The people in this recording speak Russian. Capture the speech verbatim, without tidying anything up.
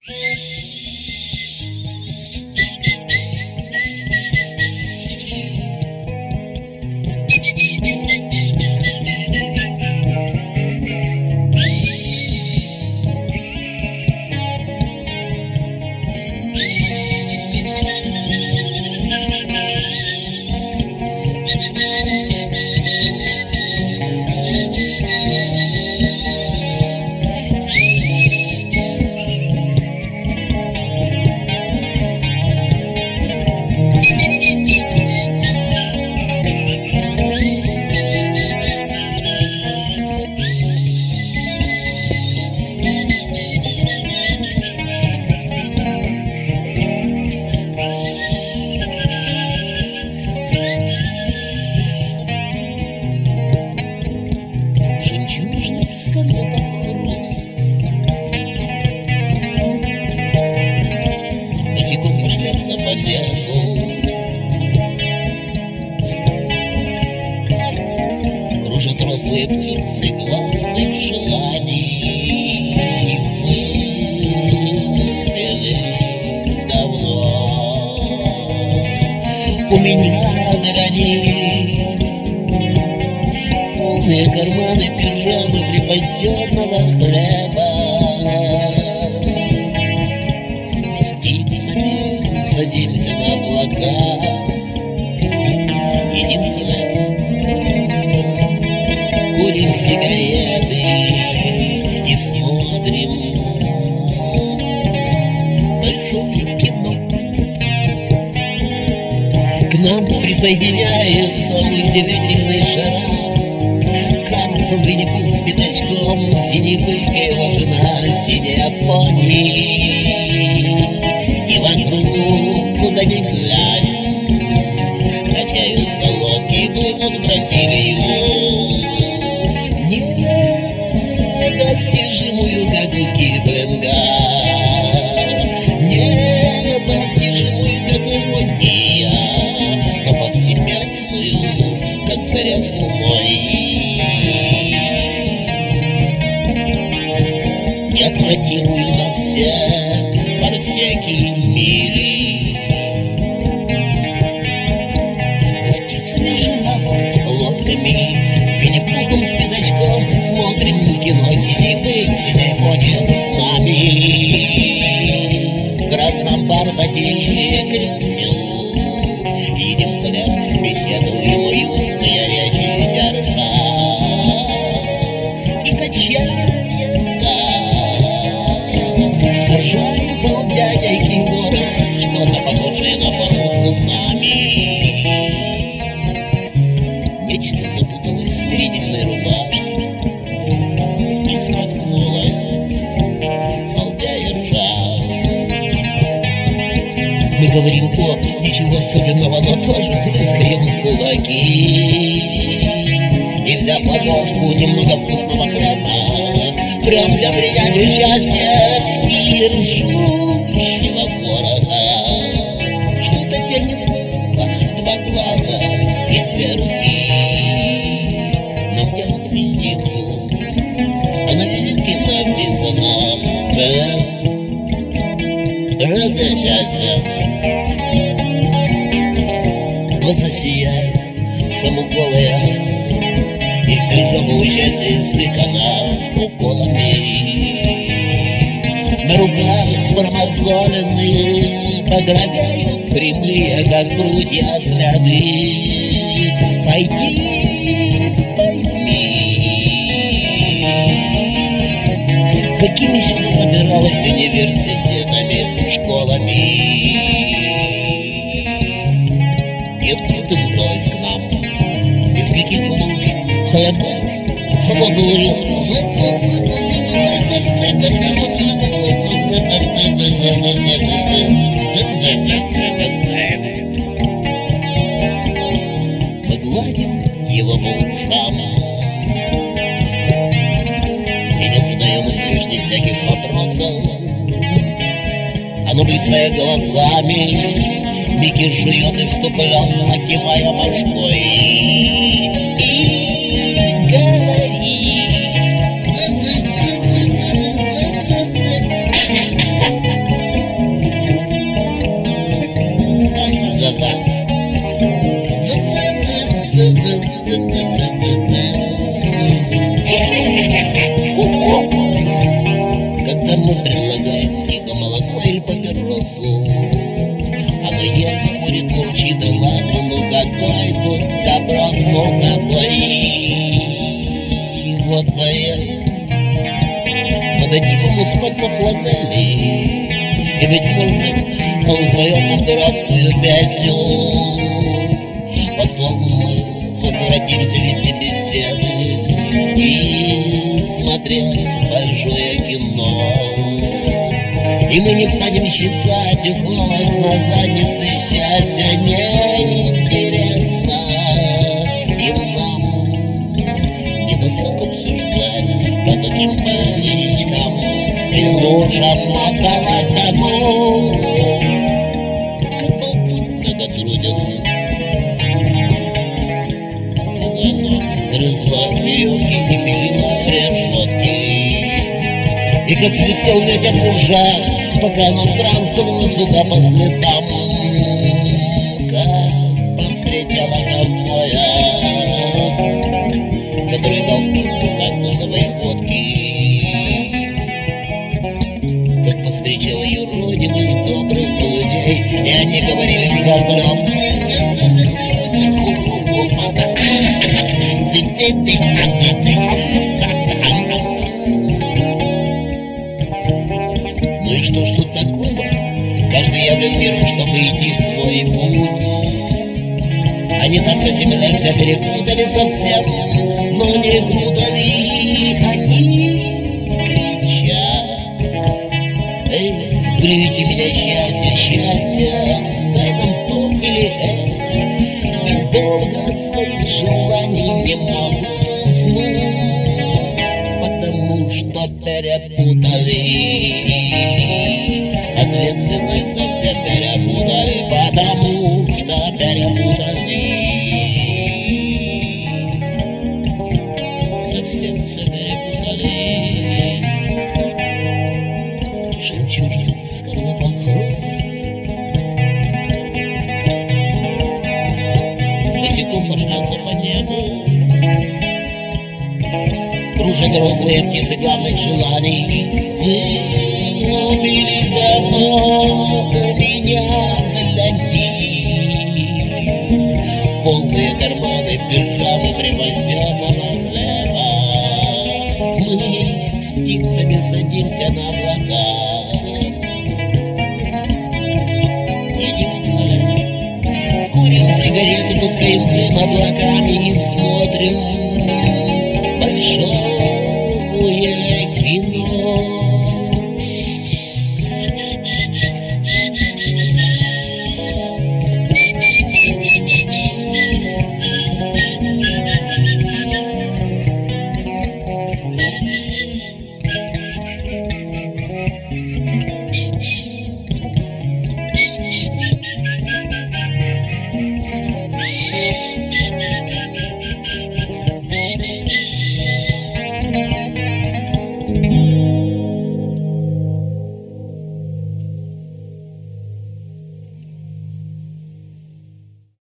Кружат рослые птицы главных желаний, вылились давно. У меня на груди полные карманы пижамы припасенного хлеба. С птицами садимся на облака, едим хлеб, курим сигареты и смотрим большое кино. К нам присоединяется удивительный шарап. Карлсон, Винни-Пух с пятачком, синий бык и его жена, синяя пони. И вокруг, куда ни глянь, качаются лодки и плывут в Бразилию, недостижимую, как у Киплинга, недостижимую, как ирония, но повсеместную, как заря с луной. Неотвратимую на все парсеки мили. С птицами, жирафом, лодками, Винни-Пухом с пятачком смотрим кино. Синий бык, синяя пони с нами. В красном бархате кресел едим хлеб, беседуем уютные речи держа. И качается ржавый пол дядейки город, что-то похожее на пару цунами. Нечто запуталось в средней рубашке и смахнуло, фалдя ржа. Мы говорим: о, ничего особенного, но тоже трескаем в кулаки. И взяв ладошку немного вкусного хлеба, премся принять счастья и ржущего ворога. Что-то тянет ухо, два глаза и две руки. Нам тянут резинку, а на визитке написано «Р». Рада счастья. Глаза сияют, самоголая, и все жабу счастье стыкана уколами. На руках промозоленные погребяют прямые, как прутья, следы. Пойди, пойми, какими сюда набиралась университетами, школами. И откуда ты выбралась к нам? Из каких луж? Хлеба? Хлеб. Мы гладим его по ушам и не задаем излишних всяких вопросов. Оно, блистая глазами, Микки жует иступленно, кивая башкой, и говорит: предлагаем тихо молоко или папиросу. А моя спорит, молчит, да ладно, ну какой тут доброс, ну какой. Вот поезд, подадим ему спать на флотеле, и, быть может, он поет нам дурацкую песню. Потом мы возвратимся вести беседы и смотреть большое кино. И мы не станем считать уколов на заднице счастья неинтересно. И нам не досуг обсуждать, по каким больничкам приложат на колосану. Когда труден, грызла веревки и пилила решетки. И как свистел ветер в ужах, пока она странствовала сюда по следам, как повстречала ковбоя, который дал пинку кактусовой водки, как повстречала юродивых добрых людей, и они говорили взахлеб. Ну и что ж тут такого? Каждый явлен миру, чтобы идти свой путь. Они там на земле все перепутали совсем, но не круто ли они кричат: эй, брите меня счастье, счастье, дай нам то или это. И долго от своих желаний не могу уснуть, потому что перепутали. Ответственность совсем перепутали, потому что перепутали. Совсем все перепутали. Жемчужин, скорлупа, хруст. Босиком пошатся по небу. Кружат розовые птицы главных желаний. Вы убились давно у меня для них. Полные карманы пижамы припасенного хлеба. Мы с птицами садимся на облака. Курим сигареты, пускаем дым облаками и смотрим большое кино.